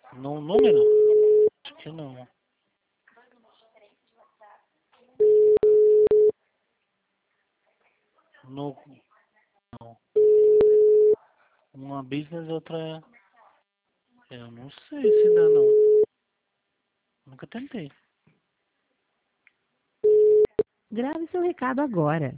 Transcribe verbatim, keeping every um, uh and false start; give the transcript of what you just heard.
No número? Acho que não. No, não. Uma business, outra é... Eu não sei se dá não. Nunca tentei. Grave seu recado agora.